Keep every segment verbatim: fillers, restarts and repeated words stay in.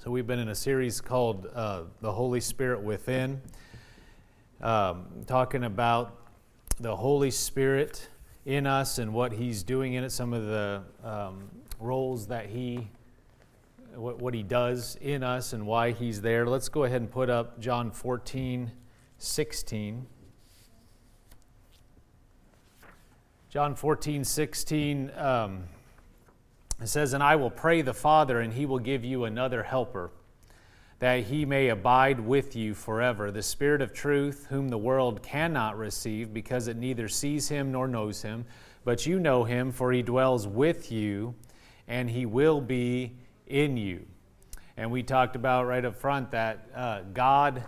So we've been in a series called uh, The Holy Spirit Within, um, talking about the Holy Spirit in us and what He's doing in it, some of the um, roles that He, what, what He does in us and why He's there. Let's go ahead and put up John fourteen sixteen. John fourteen sixteen. Um, It says, "And I will pray the Father, and He will give you another helper, that He may abide with you forever, the Spirit of truth, whom the world cannot receive, because it neither sees Him nor knows Him. But you know Him, for He dwells with you, and He will be in you." And we talked about right up front that uh, God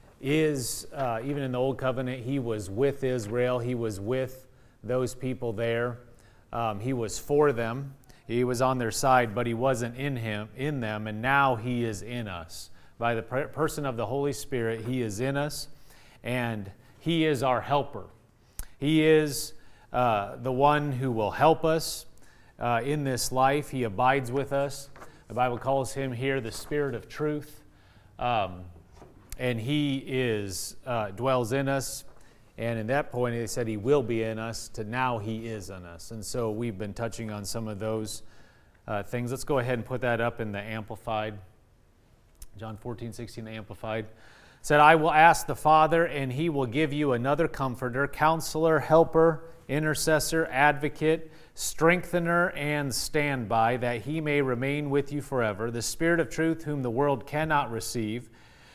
is, uh, even in the Old Covenant, He was with Israel. He was with those people there. Um, he was for them. He was on their side, but He wasn't in him, in them, and now He is in us. By the per- person of the Holy Spirit, He is in us, and He is our helper. He is uh, the one who will help us uh, in this life. He abides with us. The Bible calls Him here the Spirit of truth, um, and He is uh, dwells in us. And at that point, they said He will be in us, to now He is in us. And so we've been touching on some of those uh, things. Let's go ahead and put that up in the Amplified. John fourteen sixteen, the Amplified. It said, "I will ask the Father, and He will give you another comforter, counselor, helper, intercessor, advocate, strengthener, and standby, that He may remain with you forever, the Spirit of truth, whom the world cannot receive.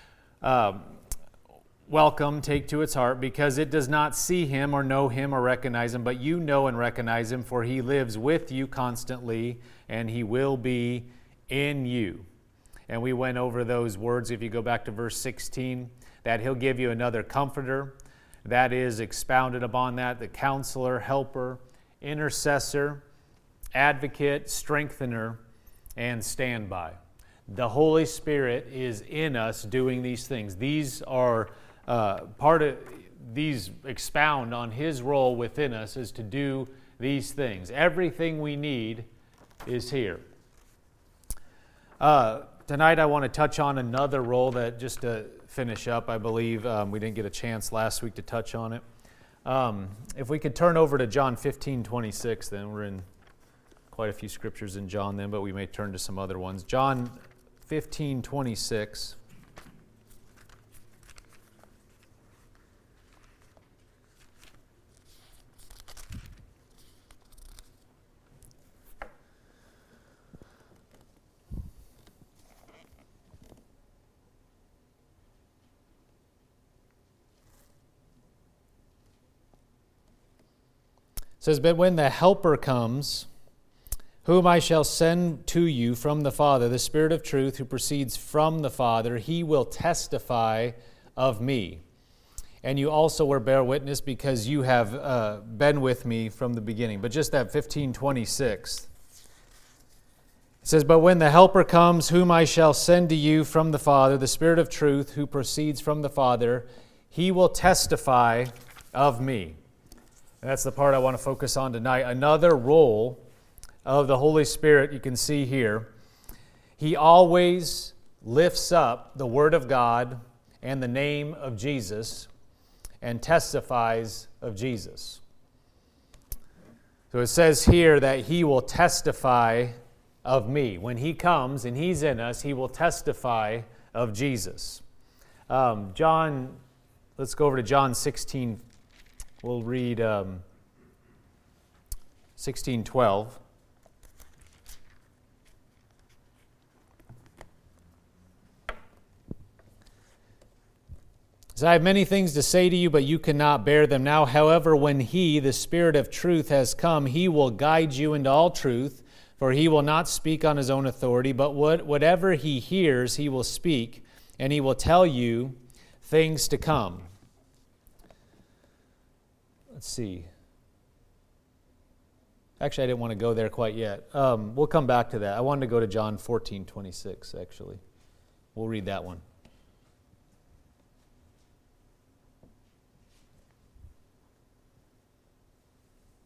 Um, Welcome, take to its heart, because it does not see Him or know Him or recognize Him, but you know and recognize Him, for He lives with you constantly, and He will be in you." And we went over those words, if you go back to verse sixteen, that He'll give you another comforter. That is expounded upon that, the counselor, helper, intercessor, advocate, strengthener, and standby. The Holy Spirit is in us doing these things. These are Uh, part of these expound on His role within us is to do these things. Everything we need is here. Uh, tonight I want to touch on another role that, just to finish up, I believe um, we didn't get a chance last week to touch on it. Um, if we could turn over to John fifteen twenty-six, then we're in quite a few scriptures in John then, but we may turn to some other ones. John fifteen twenty-six. It says, "But when the Helper comes, whom I shall send to you from the Father, the Spirit of truth, who proceeds from the Father, He will testify of me. And you also will bear witness, because you have uh, been with me from the beginning." But just that fifteen twenty-six. It says, "But when the Helper comes, whom I shall send to you from the Father, the Spirit of truth, who proceeds from the Father, He will testify of me." And that's the part I want to focus on tonight. Another role of the Holy Spirit you can see here. He always lifts up the Word of God and the name of Jesus and testifies of Jesus. So it says here that He will testify of me. When He comes and He's in us, He will testify of Jesus. Um, John, let's go over to John sixteen. We'll read um, sixteen twelve. "As I have many things to say to you, but you cannot bear them now. However, when He, the Spirit of truth, has come, He will guide you into all truth, for He will not speak on His own authority, but what, whatever He hears, He will speak, and He will tell you things to come." Let's see. Actually, I didn't want to go there quite yet. Um, we'll come back to that. I wanted to go to John fourteen twenty-six, actually. We'll read that one.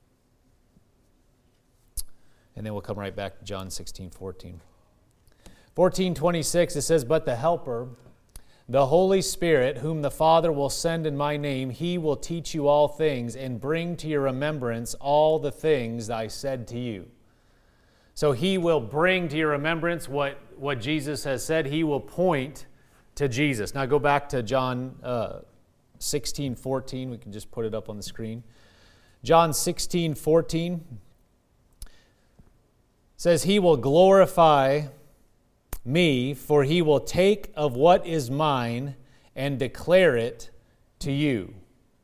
And then we'll come right back to John sixteen fourteen. fourteen twenty-six, it says, "But the Helper, the Holy Spirit, whom the Father will send in my name, he will teach you all things and bring to your remembrance all the things I said to you." So he will bring to your remembrance what, what Jesus has said. He will point to Jesus. Now go back to John uh, sixteen fourteen. We can just put it up on the screen. John sixteen fourteen says, "He will glorify me, for he will take of what is mine and declare it to you."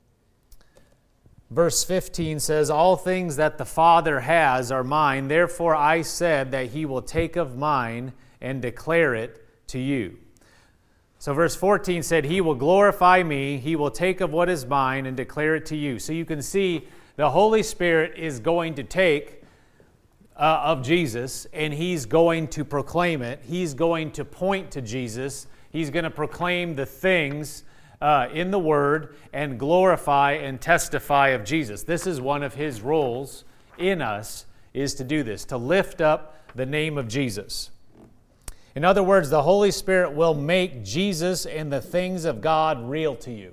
Verse fifteen says, "All things that the Father has are mine. Therefore I said that he will take of mine and declare it to you." So verse fourteen said, "He will glorify me. He will take of what is mine and declare it to you." So you can see the Holy Spirit is going to take uh, of Jesus, and he's going to proclaim it. He's going to point to Jesus. He's going to proclaim the things Uh, in the Word and glorify and testify of Jesus. This is one of his roles in us, is to do this, to lift up the name of Jesus. In other words, the Holy Spirit will make Jesus and the things of God real to you.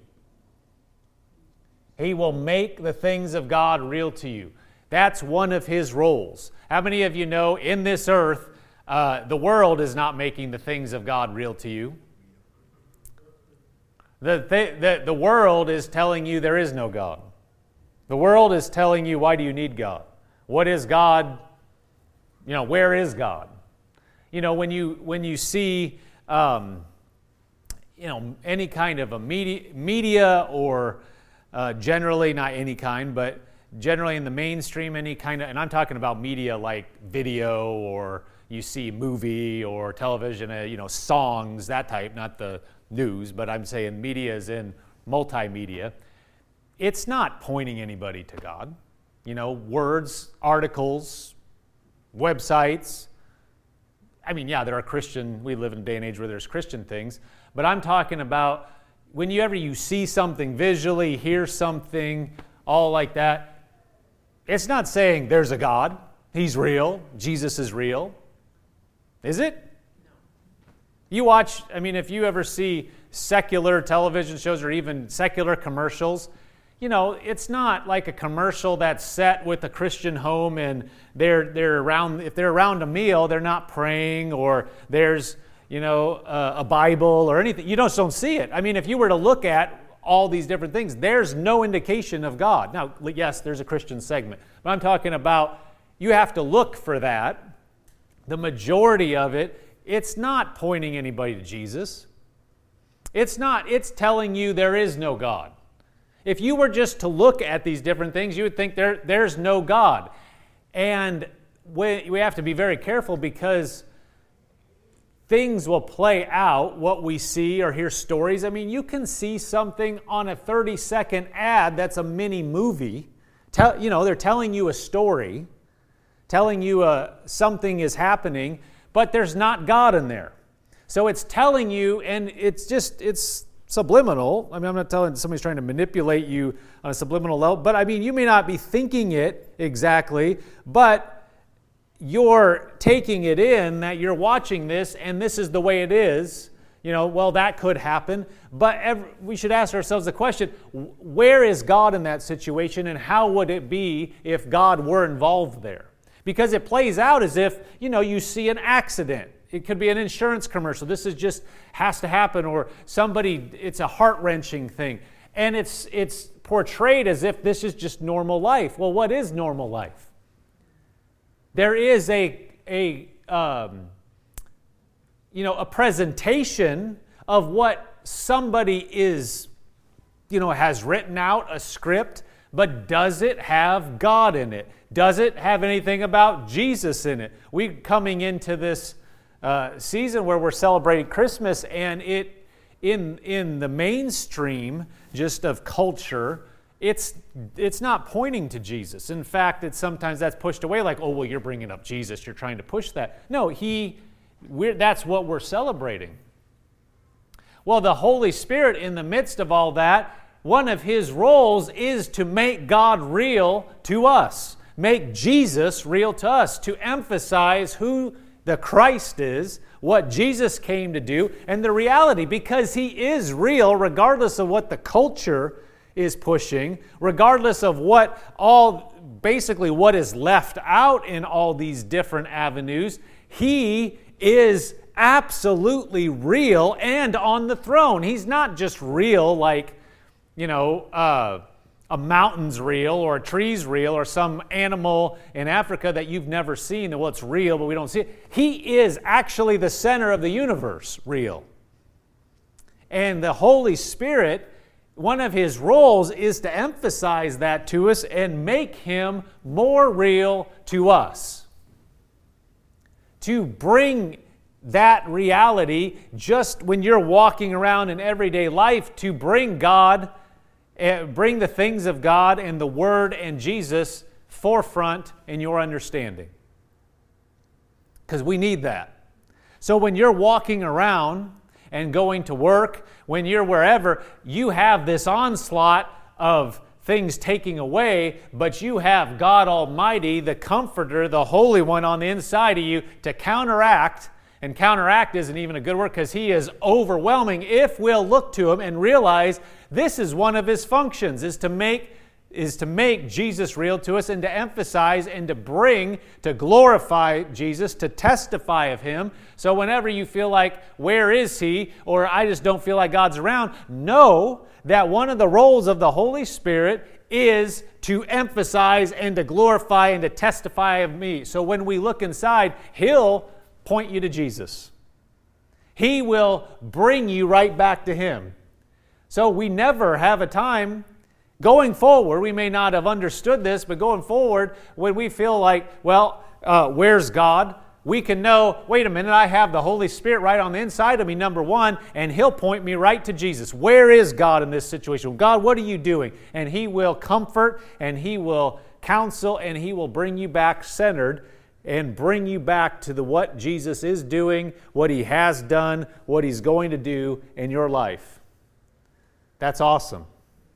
He will make the things of God real to you. That's one of his roles. How many of you know in this earth, uh, the world is not making the things of God real to you? The, th- the, the world is telling you there is no God. The world is telling you, why do you need God? What is God? You know, where is God? You know, when you when you see, um, you know, any kind of a media, media or uh, generally, not any kind, but generally in the mainstream, any kind of, and I'm talking about media like video, or you see movie or television, uh, you know, songs, that type, not the news, but I'm saying media is in multimedia. It's not pointing anybody to God. You know, words, articles, websites. I mean, yeah, there are Christian, we live in a day and age where there's Christian things, but I'm talking about when you ever you see something visually, hear something, all like that, it's not saying there's a God, he's real, Jesus is real. Is it? You watch, I mean, if you ever see secular television shows or even secular commercials, you know, it's not like a commercial that's set with a Christian home and they're they're around, if they're around a meal, they're not praying, or there's, you know, a, a Bible or anything. You just don't see it. I mean, if you were to look at all these different things, there's no indication of God. Now, yes, there's a Christian segment, but I'm talking about you have to look for that. The majority of it, it's not pointing anybody to Jesus. It's not. It's telling you there is no God. If you were just to look at these different things, you would think there, there's no God. And we, we have to be very careful, because things will play out, what we see or hear stories. I mean, you can see something on a thirty-second ad that's a mini movie. Tell, you know, they're telling you a story, telling you uh, something is happening, but there's not God in there. So it's telling you, and it's just, it's subliminal. I mean, I'm not telling somebody's trying to manipulate you on a subliminal level, but I mean, you may not be thinking it exactly, but you're taking it in that you're watching this and this is the way it is. You know, well, that could happen, but every, we should ask ourselves the question, where is God in that situation, and how would it be if God were involved there? Because it plays out as if, you know, you see an accident. It could be an insurance commercial. This is just has to happen, or somebody, it's a heart-wrenching thing. And it's it's portrayed as if this is just normal life. Well, what is normal life? There is a, a um, you know, a presentation of what somebody is, you know, has written out, a script, but does it have God in it? Does it have anything about Jesus in it? We're coming into this uh, season where we're celebrating Christmas, and it in in the mainstream just of culture, it's it's not pointing to Jesus. In fact, it's sometimes that's pushed away, like, oh, well, you're bringing up Jesus, you're trying to push that. No, he, we're, that's what we're celebrating. Well, the Holy Spirit, in the midst of all that, one of his roles is to make God real to us. Make Jesus real to us, to emphasize who the Christ is, what Jesus came to do, and the reality, because He is real, regardless of what the culture is pushing, regardless of what all, basically what is left out in all these different avenues, He is absolutely real and on the throne. He's not just real like, you know, uh, a mountain's real or a tree's real or some animal in Africa that you've never seen and well, it's real, but we don't see it. He is actually the center of the universe, real. And the Holy Spirit, one of His roles is to emphasize that to us and make Him more real to us. To bring that reality just when you're walking around in everyday life, to bring God, bring the things of God and the Word and Jesus forefront in your understanding. Because we need that. So when you're walking around and going to work, when you're wherever, you have this onslaught of things taking away, but you have God Almighty, the Comforter, the Holy One on the inside of you to counteract. And counteract isn't even a good word because He is overwhelming if we'll look to Him and realize this is one of His functions, is to make is to make Jesus real to us and to emphasize and to bring, to glorify Jesus, to testify of Him. So whenever you feel like, where is He? Or I just don't feel like God's around, know that one of the roles of the Holy Spirit is to emphasize and to glorify and to testify of me. So when we look inside, He'll point you to Jesus. He will bring you right back to Him. So we never have a time going forward, we may not have understood this, but going forward, when we feel like, well, uh, where's God? We can know, wait a minute, I have the Holy Spirit right on the inside of me, number one, and He'll point me right to Jesus. Where is God in this situation? God, what are you doing? And He will comfort, and He will counsel, and He will bring you back centered and bring you back to the what Jesus is doing, what He has done, what He's going to do in your life. That's awesome.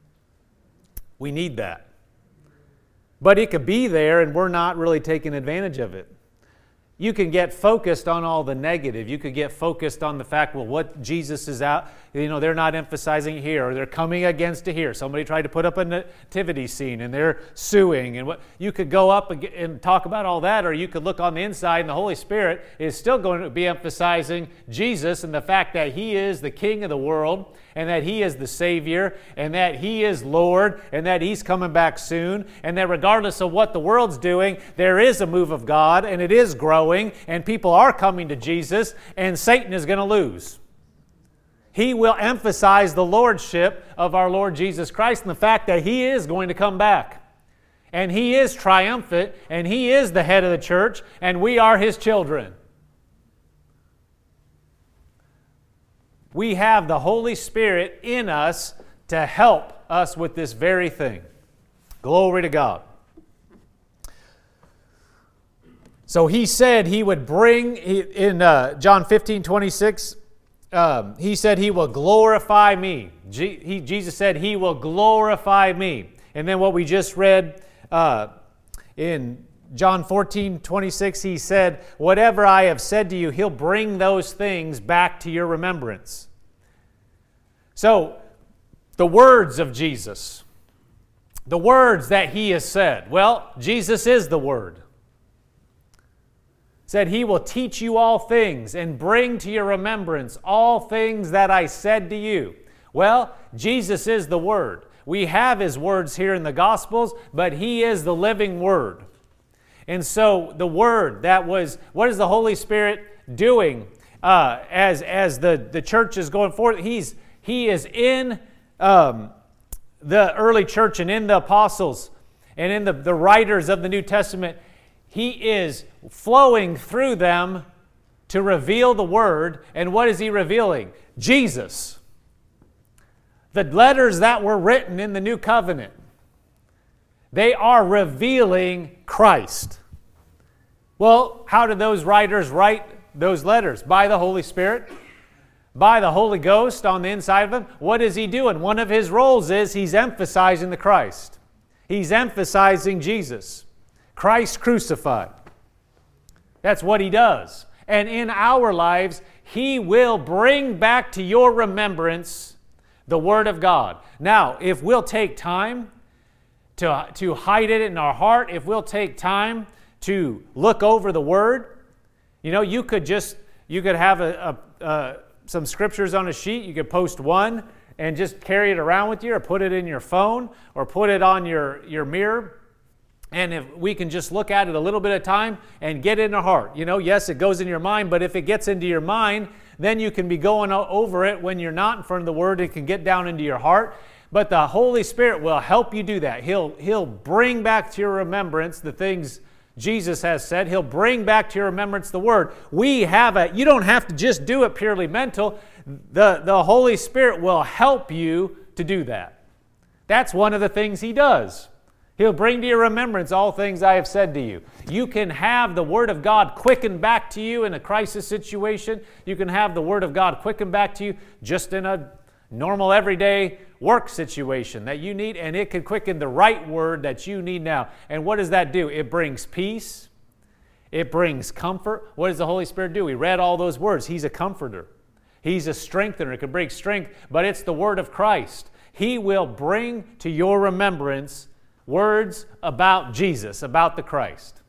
We need that. But it could be there and we're not really taking advantage of it. You can get focused on all the negative. You could get focused on the fact, well, what Jesus is out, you know, they're not emphasizing here, or they're coming against it here. Somebody tried to put up a nativity scene and they're suing. And what you could go up and, and talk about all that, or you could look on the inside and the Holy Spirit is still going to be emphasizing Jesus and the fact that He is the King of the world, and that He is the Savior, and that He is Lord, and that He's coming back soon, and that regardless of what the world's doing, there is a move of God, and it is growing, and people are coming to Jesus, and Satan is going to lose. He will emphasize the lordship of our Lord Jesus Christ and the fact that He is going to come back. And He is triumphant, and He is the head of the church, and we are His children. We have the Holy Spirit in us to help us with this very thing. Glory to God. So He said He would bring, in uh, John fifteen twenty-six, um, He said He will glorify me. G- he, Jesus said He will glorify me. And then what we just read uh, in John fourteen twenty-six, He said, whatever I have said to you, He'll bring those things back to your remembrance. So, the words of Jesus, the words that He has said, well, Jesus is the Word. Said He will teach you all things and bring to your remembrance all things that I said to you. Well, Jesus is the Word. We have His words here in the Gospels, but He is the living Word. And so the Word that was, what is the Holy Spirit doing uh, as, as the, the church is going forward? He's, he is in um, the early church and in the apostles and in the, the writers of the New Testament. He is flowing through them to reveal the Word. And what is He revealing? Jesus. The letters that were written in the New Covenant, they are revealing Christ. Well, how did those writers write those letters? By the Holy Spirit, by the Holy Ghost on the inside of them. What is He doing? One of His roles is He's emphasizing the Christ. He's emphasizing Jesus. Christ crucified. That's what He does. and in our lives, He will bring back to your remembrance the Word of God. Now, if we'll take time to, to hide it in our heart, if we'll take time to look over the Word, you know, you could just, you could have a, a, a, some scriptures on a sheet, you could post one and just carry it around with you, or put it in your phone, or put it on your, your mirror. And if we can just look at it a little bit at a time and get it in our heart. You know, yes, it goes in your mind, but if it gets into your mind, then you can be going over it when you're not in front of the Word. It can get down into your heart. But the Holy Spirit will help you do that. He'll, he'll bring back to your remembrance the things Jesus has said. He'll bring back to your remembrance the Word. We have a, you don't have to just do it purely mental. The, the Holy Spirit will help you to do that. That's one of the things He does. He'll bring to your remembrance all things I have said to you. You can have the Word of God quickened back to you in a crisis situation. You can have the Word of God quickened back to you just in a normal, everyday work situation that you need, and it can quicken the right word that you need now. And what does that do? It brings peace. It brings comfort. What does the Holy Spirit do? We read all those words. He's a comforter. He's a strengthener. It can bring strength, but it's the Word of Christ. He will bring to your remembrance words about Jesus, about the Christ.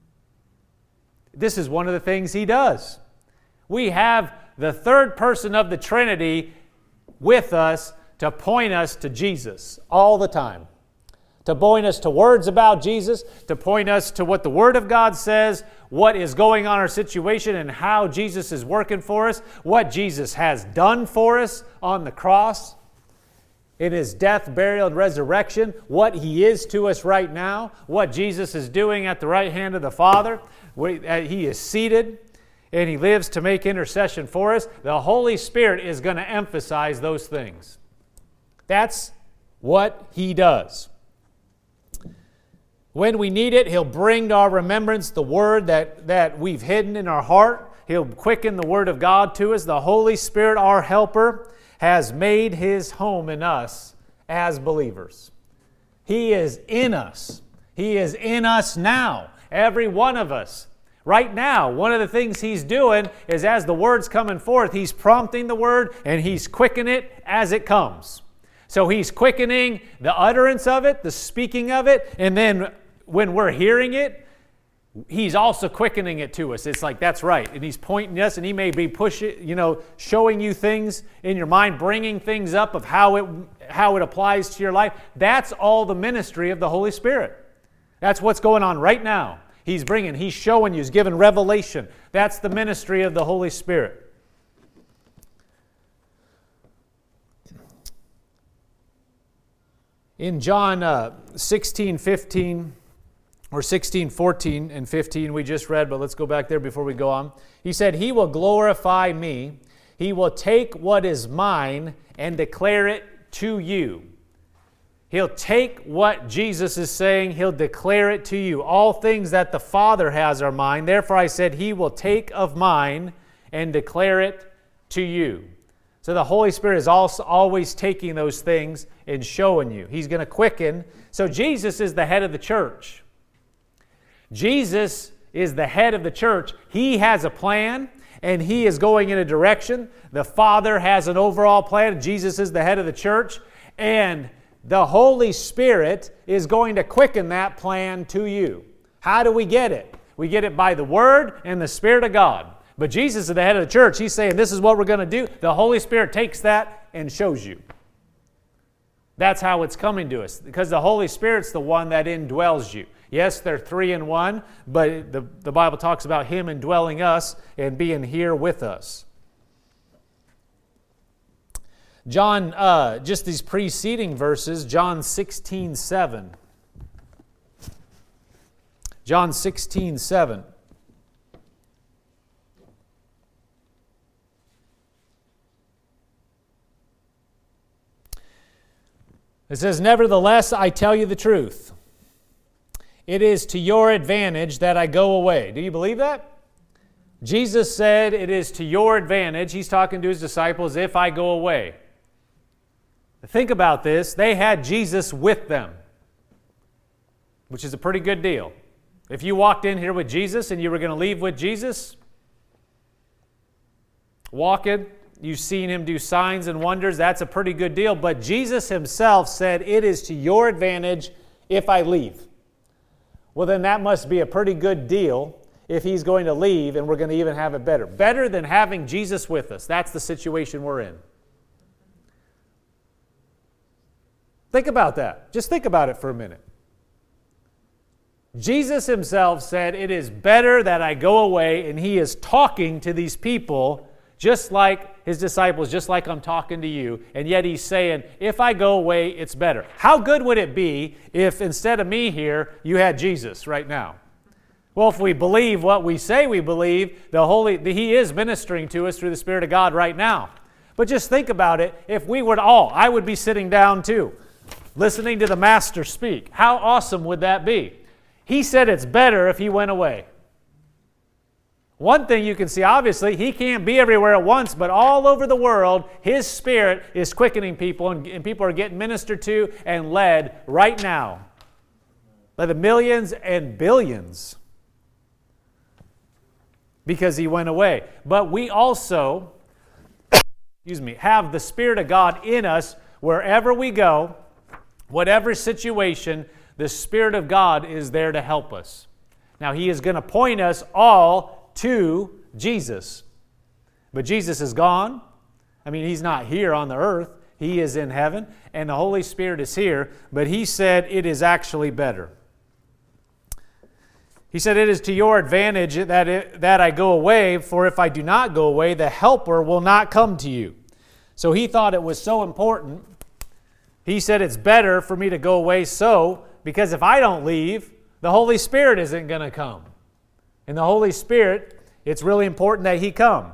This is one of the things He does. We have the third person of the Trinity with us to point us to Jesus all the time. To point us to words about Jesus, to point us to what the Word of God says, what is going on in our situation and how Jesus is working for us, what Jesus has done for us on the cross, in His death, burial, and resurrection, what He is to us right now, what Jesus is doing at the right hand of the Father. He is seated and He lives to make intercession for us. The Holy Spirit is going to emphasize those things. That's what He does. When we need it, He'll bring to our remembrance the Word that, that we've hidden in our heart. He'll quicken the Word of God to us. The Holy Spirit, our helper, has made His home in us as believers. He is in us. He is in us now, every one of us. Right now, one of the things He's doing is as the Word's coming forth, He's prompting the Word and He's quickening it as it comes. So He's quickening the utterance of it, the speaking of it, and then when we're hearing it, He's also quickening it to us. It's like, that's right. And He's pointing us, and He may be pushing, you know, showing you things in your mind, bringing things up of how it, how it applies to your life. That's all the ministry of the Holy Spirit. That's what's going on right now. He's bringing, He's showing you, He's giving revelation. That's the ministry of the Holy Spirit. In John uh, sixteen fifteen, or sixteen fourteen and fifteen, we just read, but let's go back there before we go on. He said, He will glorify me. He will take what is mine and declare it to you. He'll take what Jesus is saying, He'll declare it to you. All things that the Father has are mine. Therefore I said, He will take of mine and declare it to you. So the Holy Spirit is also always taking those things and showing you. He's going to quicken. So Jesus is the head of the church. Jesus is the head of the church. He has a plan, and He is going in a direction. The Father has an overall plan. Jesus is the head of the church, and the Holy Spirit is going to quicken that plan to you. How do we get it? We get it by the Word and the Spirit of God. But Jesus is the head of the church. He's saying, this is what we're going to do. The Holy Spirit takes that and shows you. That's how it's coming to us, because the Holy Spirit's the one that indwells you. Yes, they're three in one, but the, the Bible talks about Him indwelling us and being here with us. John, uh, just these preceding verses, John sixteen seven. John sixteen seven. It says, Nevertheless, I tell you the truth. It is to your advantage that I go away. Do you believe that? Jesus said it is to your advantage. He's talking to His disciples, if I go away. Think about this. They had Jesus with them, which is a pretty good deal. If you walked in here with Jesus and you were going to leave with Jesus, walking. You've seen him do signs and wonders. That's a pretty good deal. But Jesus himself said, it is to your advantage if I leave. Well, then that must be a pretty good deal if he's going to leave and we're going to even have it better. Better than having Jesus with us. That's the situation we're in. Think about that. Just think about it for a minute. Jesus himself said, it is better that I go away, and he is talking to these people just like his disciples, just like I'm talking to you, and yet he's saying, if I go away, it's better. How good would it be if instead of me here, you had Jesus right now? Well, if we believe what we say we believe, the Holy, the, he is ministering to us through the Spirit of God right now. But just think about it. If we would all, I would be sitting down too, listening to the Master speak. How awesome would that be? He said it's better if he went away. One thing you can see, obviously, he can't be everywhere at once, but all over the world, his Spirit is quickening people, and, and people are getting ministered to and led right now by the millions and billions because he went away. But we also, excuse me, have the Spirit of God in us wherever we go, whatever situation, the Spirit of God is there to help us. Now, he is going to point us all to Jesus. But Jesus is gone. I mean, he's not here on the earth. He is in heaven, and the Holy Spirit is here. But he said it is actually better. He said, it is to your advantage that, it, that I go away, for if I do not go away, the Helper will not come to you. So he thought it was so important. He said, it's better for me to go away so, because if I don't leave, the Holy Spirit isn't going to come. And the Holy Spirit, it's really important that he come.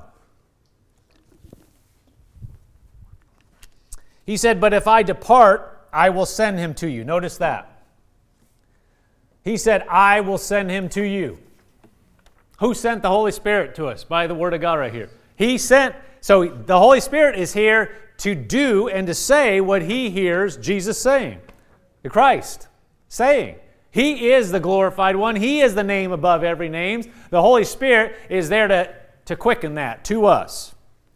He said, but if I depart, I will send him to you. Notice that. He said, I will send him to you. Who sent the Holy Spirit to us? By the Word of God right here. He sent, so the Holy Spirit is here to do and to say what he hears Jesus saying. The Christ saying. He is the glorified one. He is the name above every name. The Holy Spirit is there to, to quicken that to us.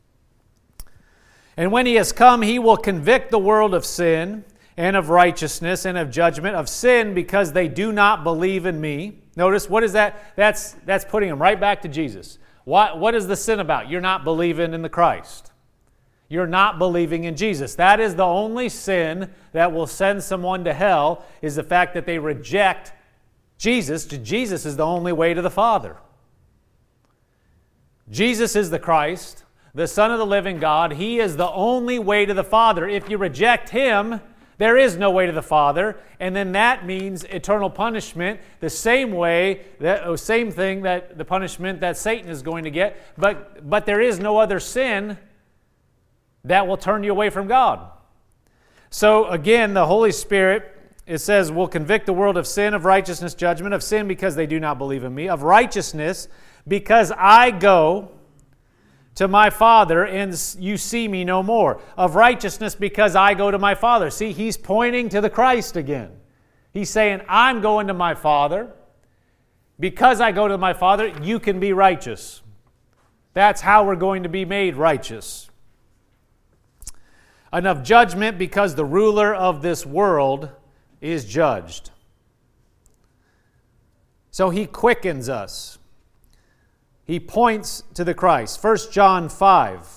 And when he has come, he will convict the world of sin and of righteousness and of judgment. Of sin because they do not believe in me. Notice, what is that? That's, that's putting them right back to Jesus. What, what is the sin about? You're not believing in the Christ. You're not believing in Jesus. That is the only sin that will send someone to hell, is the fact that they reject Jesus. Jesus is the only way to the Father. Jesus is the Christ, the Son of the living God. He is the only way to the Father. If you reject him, there is no way to the Father, and then that means eternal punishment, the same way, that same thing, that the punishment that Satan is going to get, but, but there is no other sin that will turn you away from God. So again, the Holy Spirit, it says, will convict the world of sin, of righteousness, judgment, of sin because they do not believe in me, of righteousness because I go to my Father and you see me no more, of righteousness because I go to my Father. See, he's pointing to the Christ again. He's saying, I'm going to my Father. Because I go to my Father, you can be righteous. That's how we're going to be made righteous. And of judgment because the ruler of this world is judged. So he quickens us. He points to the Christ. First John five.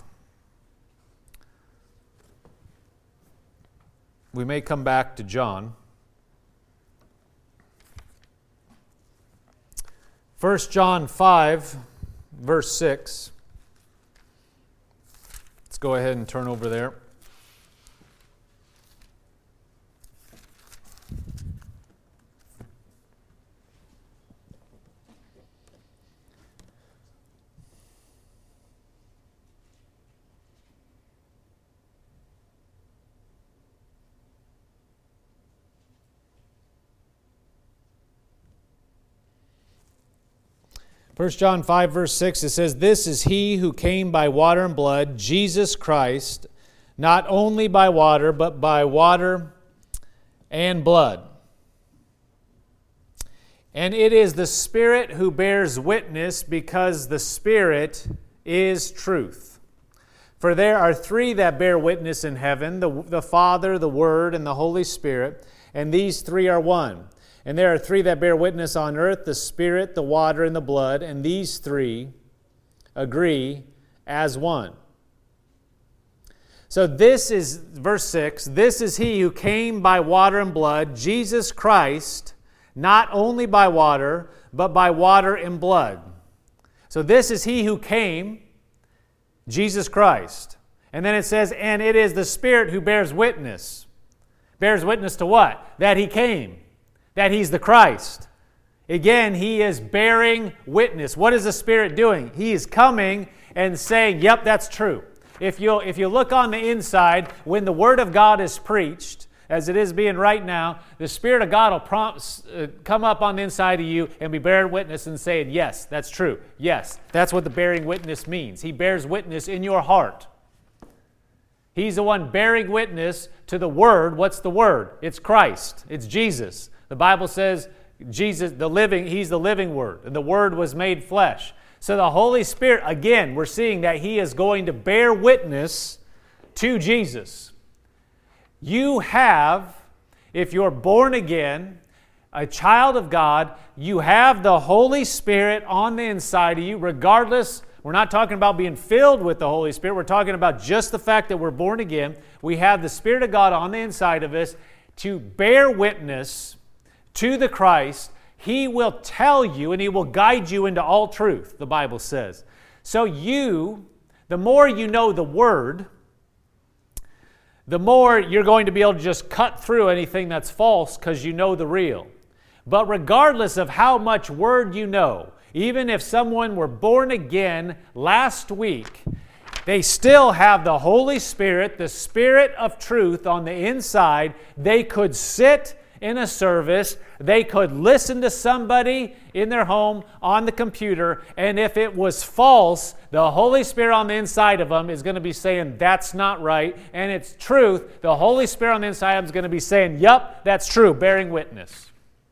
We may come back to John. First John five, verse six. Let's go ahead and turn over there. First John five, verse six, it says, this is he who came by water and blood, Jesus Christ, not only by water, but by water and blood. And it is the Spirit who bears witness, because the Spirit is truth. For there are three that bear witness in heaven, the, the Father, the Word, and the Holy Spirit, and these three are one. And there are three that bear witness on earth, the Spirit, the water, and the blood, and these three agree as one. So this is, verse six, this is he who came by water and blood, Jesus Christ, not only by water, but by water and blood. So this is he who came, Jesus Christ. And then it says, and it is the Spirit who bears witness. Bears witness to what? That he came. That he's the Christ. Again, he is bearing witness. What is the Spirit doing? He is coming and saying, yep, that's true. If you if you look on the inside, when the Word of God is preached, as it is being right now, the Spirit of God will prompt, uh, come up on the inside of you and be bearing witness and saying, yes, that's true. Yes, that's what the bearing witness means. He bears witness in your heart. He's the one bearing witness to the Word. What's the Word? It's Christ. It's Jesus. The Bible says Jesus, the living, He's the living Word, and the Word was made flesh. So the Holy Spirit, again, we're seeing that He is going to bear witness to Jesus. You have, if you're born again, a child of God, you have the Holy Spirit on the inside of you, regardless. We're not talking about being filled with the Holy Spirit. We're talking about just the fact that we're born again. We have the Spirit of God on the inside of us to bear witness to the Christ. He will tell you and He will guide you into all truth, the Bible says. So you, the more you know the Word, the more you're going to be able to just cut through anything that's false because you know the real. But regardless of how much Word you know, even if someone were born again last week, they still have the Holy Spirit, the Spirit of truth on the inside. They could sit in a service, they could listen to somebody in their home on the computer, and if it was false, the Holy Spirit on the inside of them is going to be saying, that's not right, and it's truth. The Holy Spirit on the inside of them is going to be saying, yep, that's true, bearing witness.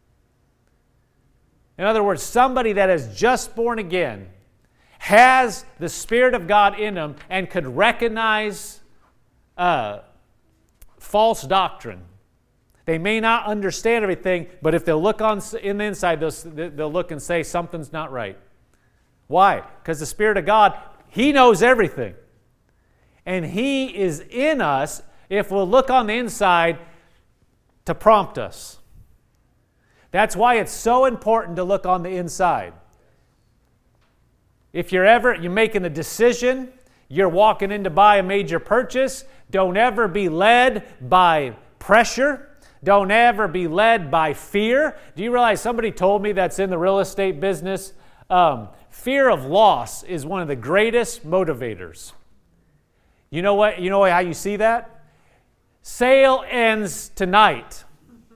In other words, somebody that is just born again has the Spirit of God in them and could recognize uh, false doctrine. They may not understand everything, but if they'll look on in the inside, they'll, they'll look and say something's not right. Why? Because the Spirit of God, He knows everything. And He is in us, if we'll look on the inside, to prompt us. That's why it's so important to look on the inside. If you're ever, you're making a decision, you're walking in to buy a major purchase, don't ever be led by pressure. Don't ever be led by fear. Do you realize somebody told me that's in the real estate business? Um, fear of loss is one of the greatest motivators. You know what? You know how you see that? Sale ends tonight.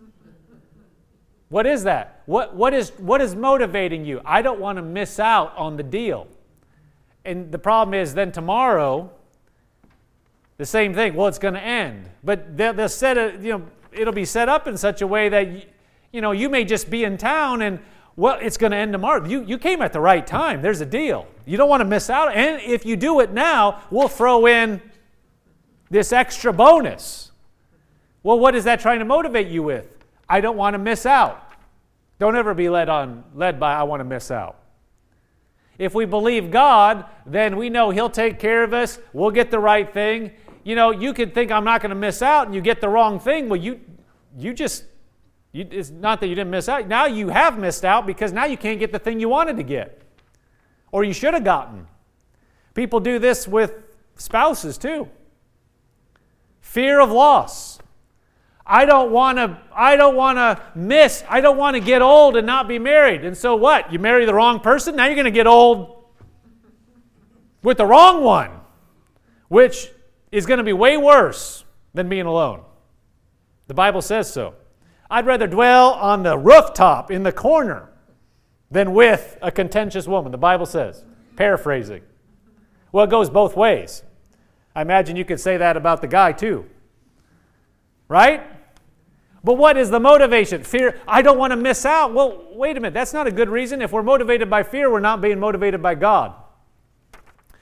What is that? What, what is, what is motivating you? I don't want to miss out on the deal. And the problem is then tomorrow, the same thing. Well, it's going to end. But they'll, they'll set it, you know, it'll be set up in such a way that, you, you know, you may just be in town and, well, it's going to end tomorrow. You, you came at the right time. There's a deal. You don't want to miss out. And if you do it now, we'll throw in this extra bonus. Well, what is that trying to motivate you with? I don't want to miss out. Don't ever be led on, led by I want to miss out. If we believe God, then we know He'll take care of us. We'll get the right thing. You know, you could think I'm not going to miss out and you get the wrong thing. Well, you you just, you, it's not that you didn't miss out. Now you have missed out because now you can't get the thing you wanted to get or you should have gotten. People do this with spouses too. Fear of loss. I don't want to I don't want to miss, I don't want to get old and not be married. And so what? You marry the wrong person? Now you're going to get old with the wrong one, which is going to be way worse than being alone. The Bible says so. I'd rather dwell on the rooftop in the corner than with a contentious woman, the Bible says. Paraphrasing. Well, it goes both ways. I imagine you could say that about the guy too. Right? But what is the motivation? Fear. I don't want to miss out. Well, wait a minute. That's not a good reason. If we're motivated by fear, we're not being motivated by God.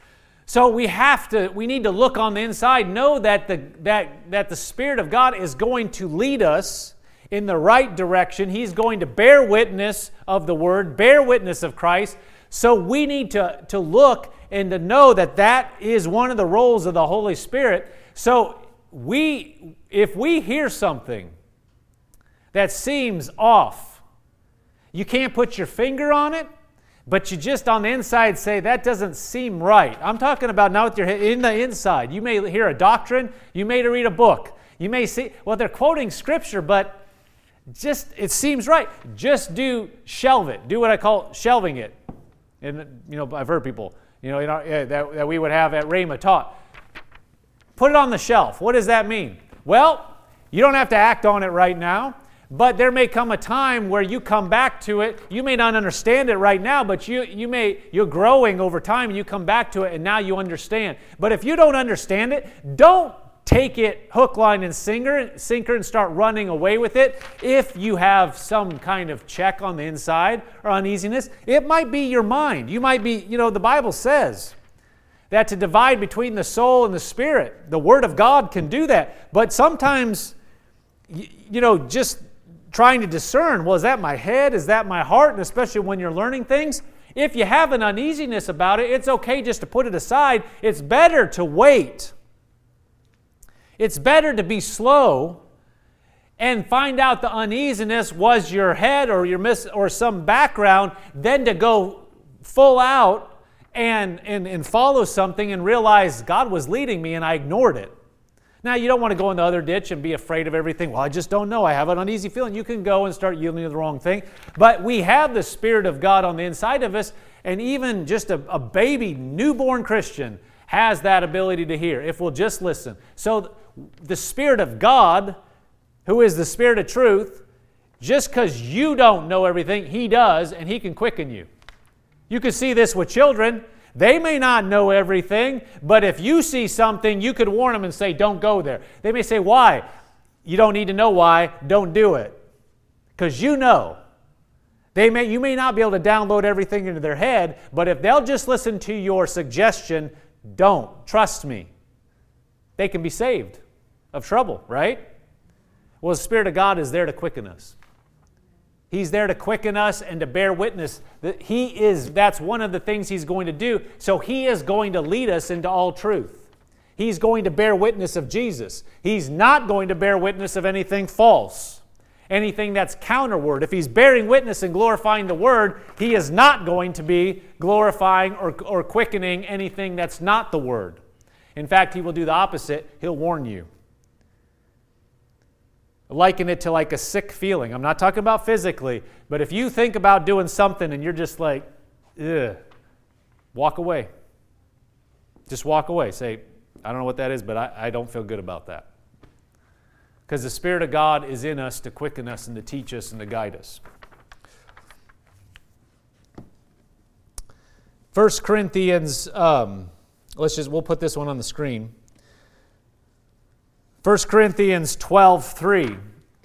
So we have to, we need to look on the inside, know that the, that, that the Spirit of God is going to lead us in the right direction. He's going to bear witness of the Word, bear witness of Christ. So we need to, to look and to know that that is one of the roles of the Holy Spirit. So we, if we hear something that seems off, you can't put your finger on it, but you just on the inside say, that doesn't seem right. I'm talking about now with your head, in the inside. You may hear a doctrine, you may read a book, you may see, well, they're quoting Scripture, but just, it seems right. Just do, shelve it. Do what I call shelving it. And, you know, I've heard people, you know, in our, uh, that, that we would have at Rhema taught. Put it on the shelf. What does that mean? Well, you don't have to act on it right now. But there may come a time where you come back to it. You may not understand it right now, but you, you may, you're growing over time and you come back to it and now you understand. But if you don't understand it, don't take it hook, line, and sinker, sinker and start running away with it. If you have some kind of check on the inside or uneasiness, it might be your mind. You might be, you know, the Bible says that to divide between the soul and the spirit, the Word of God can do that. But sometimes, you, you know, just trying to discern, well, is that my head? Is that my heart? And especially when you're learning things, if you have an uneasiness about it, it's okay just to put it aside. It's better to wait. It's better to be slow and find out the uneasiness was your head or your mis- or some background than to go full out and, and, and follow something and realize God was leading me and I ignored it. Now, you don't want to go in the other ditch and be afraid of everything. Well, I just don't know. I have an uneasy feeling. You can go and start yielding to the wrong thing. But we have the Spirit of God on the inside of us, and even just a, a baby, newborn Christian has that ability to hear, if we'll just listen. So the Spirit of God, who is the Spirit of truth, just because you don't know everything, He does, and He can quicken you. You can see this with children. They may not know everything, but if you see something, you could warn them and say, don't go there. They may say, why? You don't need to know why. Don't do it. Because you know. They may, you may not be able to download everything into their head, but if they'll just listen to your suggestion, don't. Trust me. They can be saved of trouble, right? Well, the Spirit of God is there to quicken us. He's there to quicken us and to bear witness that He is, that's one of the things He's going to do. So He is going to lead us into all truth. He's going to bear witness of Jesus. He's not going to bear witness of anything false, anything that's counterword. If He's bearing witness and glorifying the Word, He is not going to be glorifying or, or quickening anything that's not the Word. In fact, He will do the opposite. He'll warn you. Liken it to like a sick feeling. I'm not talking about physically, but if you think about doing something and you're just like, ugh, walk away. Just walk away. Say, I don't know what that is, but I, I don't feel good about that. Because the Spirit of God is in us to quicken us and to teach us and to guide us. First Corinthians, um, let's just, we'll put this one on the screen. First Corinthians twelve three.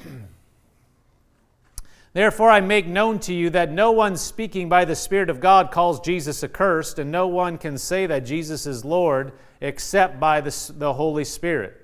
Therefore I make known to you that no one speaking by the Spirit of God calls Jesus accursed, and no one can say that Jesus is Lord except by the, the Holy Spirit.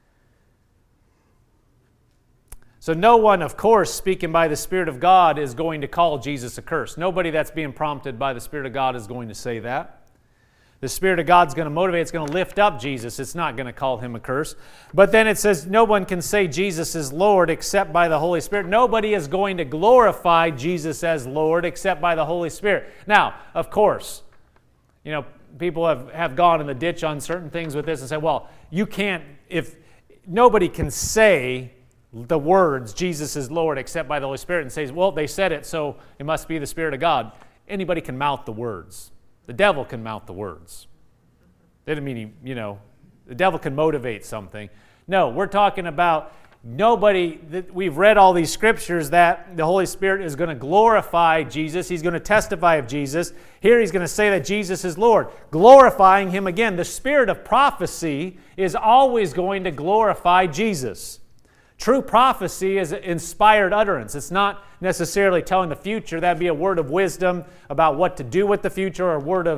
So no one, of course, speaking by the Spirit of God is going to call Jesus accursed. Nobody that's being prompted by the Spirit of God is going to say that. The Spirit of God's going to motivate, it's going to lift up Jesus. It's not going to call Him a curse. But then it says no one can say Jesus is Lord except by the Holy Spirit. Nobody is going to glorify Jesus as Lord except by the Holy Spirit. Now, of course, you know, people have, have gone in the ditch on certain things with this and said, well, you can't, if nobody can say the words Jesus is Lord except by the Holy Spirit and says, well, they said it, so it must be the Spirit of God. Anybody can mouth the words. The devil can mouth the words. That doesn't mean, he, you know, the devil can motivate something. No, we're talking about nobody, that we've read all these scriptures that the Holy Spirit is going to glorify Jesus. He's going to testify of Jesus. Here He's going to say that Jesus is Lord, glorifying Him again. The spirit of prophecy is always going to glorify Jesus. True prophecy is inspired utterance. It's not necessarily telling the future. That'd be a word of wisdom about what to do with the future, or a word of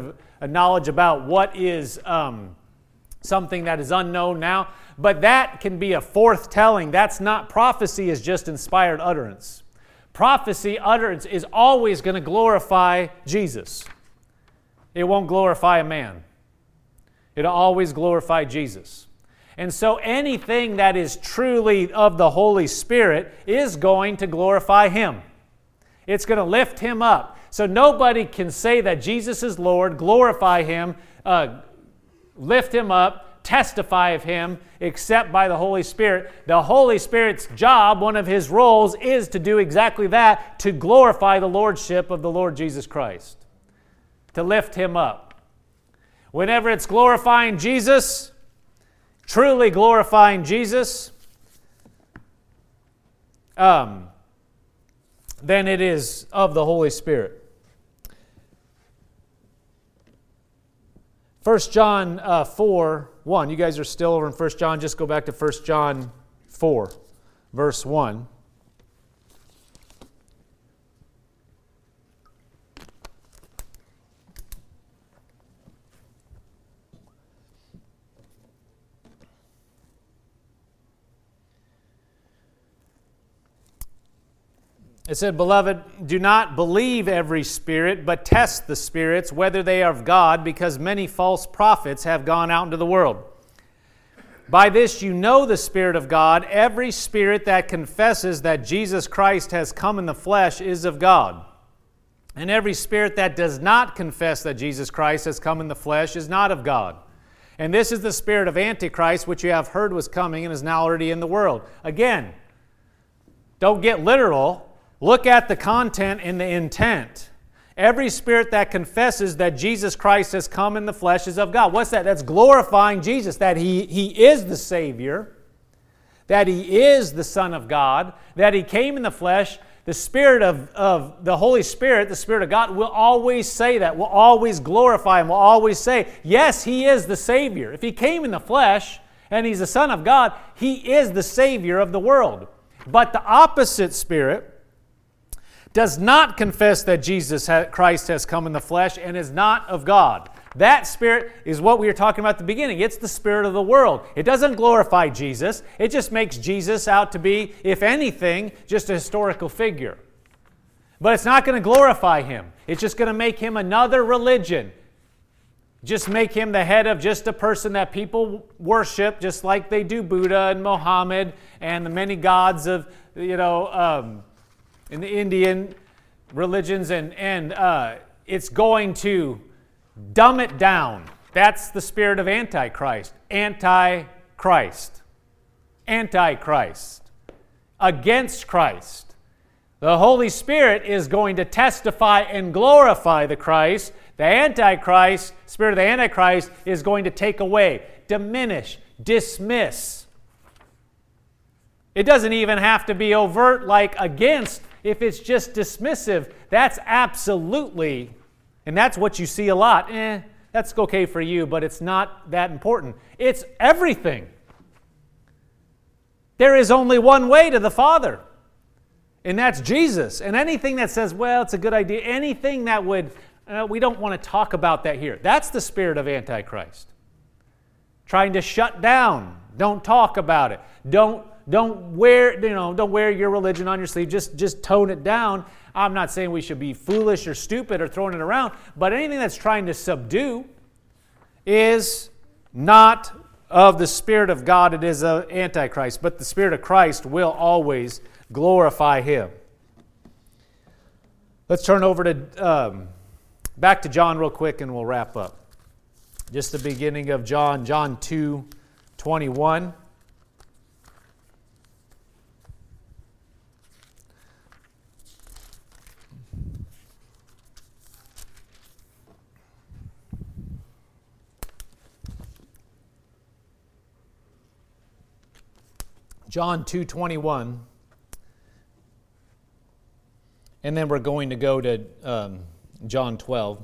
a knowledge about what is um, something that is unknown now. But that can be a forthtelling. That's not, prophecy is just inspired utterance. Prophecy utterance is always going to glorify Jesus. It won't glorify a man. It'll always glorify Jesus. And so anything that is truly of the Holy Spirit is going to glorify Him. It's going to lift Him up. So nobody can say that Jesus is Lord, glorify Him, uh, lift Him up, testify of Him, except by the Holy Spirit. The Holy Spirit's job, one of His roles, is to do exactly that, to glorify the Lordship of the Lord Jesus Christ, to lift Him up. Whenever it's glorifying Jesus, truly glorifying Jesus, um, then it is of the Holy Spirit. First John uh, four, one. You guys are still over in First John. Just go back to First John four, verse one. It said, "Beloved, do not believe every spirit, but test the spirits, whether they are of God, because many false prophets have gone out into the world. By this you know the Spirit of God. Every spirit that confesses that Jesus Christ has come in the flesh is of God. And every spirit that does not confess that Jesus Christ has come in the flesh is not of God. And this is the spirit of Antichrist, which you have heard was coming and is now already in the world." Again, don't get literal. Look at the content and the intent. Every spirit that confesses that Jesus Christ has come in the flesh is of God. What's that? That's glorifying Jesus, that He, he is the Savior, that He is the Son of God, that He came in the flesh. The Spirit of, of the Holy Spirit, the Spirit of God, will always say that, will always glorify Him, will always say, yes, He is the Savior. If He came in the flesh and He's the Son of God, He is the Savior of the world. But the opposite spirit does not confess that Jesus Christ has come in the flesh and is not of God. That spirit is what we were talking about at the beginning. It's the spirit of the world. It doesn't glorify Jesus. It just makes Jesus out to be, if anything, just a historical figure. But it's not going to glorify Him. It's just going to make Him another religion. Just make Him the head of just a person that people worship, just like they do Buddha and Mohammed and the many gods of, you know, um, in the Indian religions, and, and uh, it's going to dumb it down. That's the spirit of Antichrist. Antichrist. Antichrist. Against Christ. The Holy Spirit is going to testify and glorify the Christ. The Antichrist, spirit of the Antichrist, is going to take away, diminish, dismiss. It doesn't even have to be overt like against. If it's just dismissive, that's absolutely, and that's what you see a lot. Eh, that's okay for you, but it's not that important. It's everything. There is only one way to the Father, and that's Jesus. And anything that says, well, it's a good idea, anything that would, uh, we don't want to talk about that here. That's the spirit of Antichrist. Trying to shut down. Don't talk about it. Don't Don't wear, you know, don't wear your religion on your sleeve. Just, just tone it down. I'm not saying we should be foolish or stupid or throwing it around, but anything that's trying to subdue is not of the Spirit of God. It is of Antichrist. But the Spirit of Christ will always glorify Him. Let's turn over to um, back to John real quick, and we'll wrap up. Just the beginning of John, John two twenty-one. John two twenty-one, and then we're going to go to um, John twelve.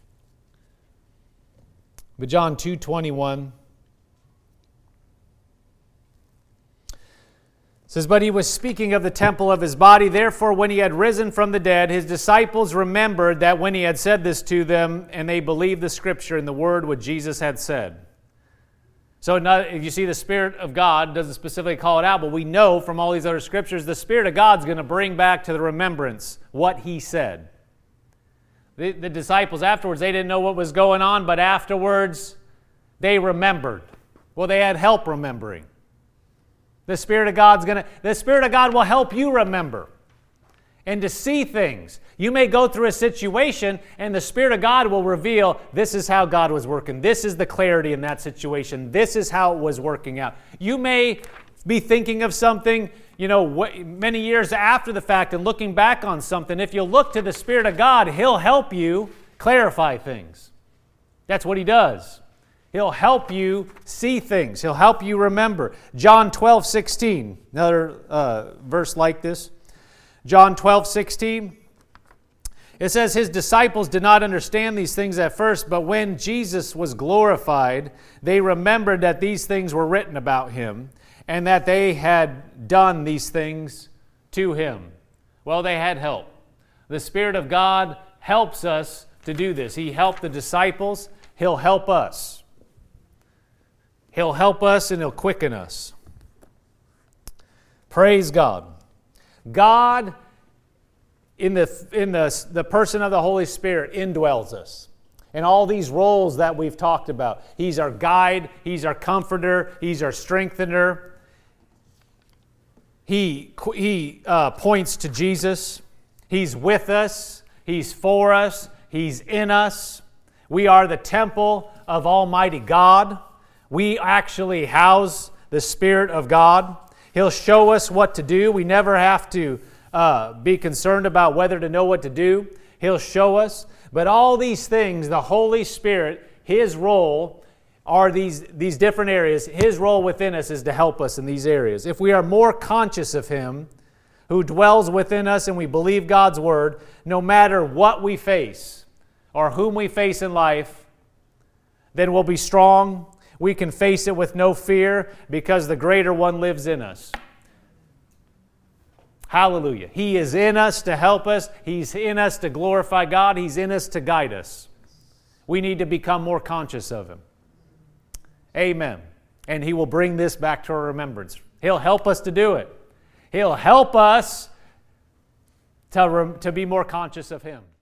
But John two twenty-one, It says, but he was speaking of the temple of his body. Therefore, when he had risen from the dead, his disciples remembered that when he had said this to them, and they believed the scripture and the word which Jesus had said. So not, if you see the Spirit of God doesn't specifically call it out, but we know from all these other scriptures, the Spirit of God's going to bring back to the remembrance what he said. The, the disciples afterwards, they didn't know what was going on, but afterwards they remembered. Well, they had help remembering. The Spirit of God's going to, the Spirit of God will help you remember and to see things. You may go through a situation and the Spirit of God will reveal this is how God was working. This is the clarity in that situation. This is how it was working out. You may be thinking of something, you know, many years after the fact and looking back on something. If you look to the Spirit of God, He'll help you clarify things. That's what He does. He'll help you see things. He'll help you remember. John twelve sixteen, another uh, verse like this. John twelve sixteen. It says, his disciples did not understand these things at first, but when Jesus was glorified, they remembered that these things were written about him and that they had done these things to him. Well, they had help. The Spirit of God helps us to do this. He helped the disciples. He'll help us. He'll help us and He'll quicken us. Praise God. God, in the in the, the person of the Holy Spirit, indwells us. And all these roles that we've talked about. He's our guide. He's our comforter. He's our strengthener. He, he uh, points to Jesus. He's with us. He's for us. He's in us. We are the temple of Almighty God. We actually house the Spirit of God. He'll show us what to do. We never have to uh, be concerned about whether to know what to do. He'll show us. But all these things, the Holy Spirit, His role are these, these different areas. His role within us is to help us in these areas. If we are more conscious of Him, who dwells within us, and we believe God's Word, no matter what we face or whom we face in life, then we'll be strong. We can face it with no fear because the greater one lives in us. Hallelujah. He is in us to help us. He's in us to glorify God. He's in us to guide us. We need to become more conscious of Him. Amen. And He will bring this back to our remembrance. He'll help us to do it. He'll help us to, to be more conscious of Him.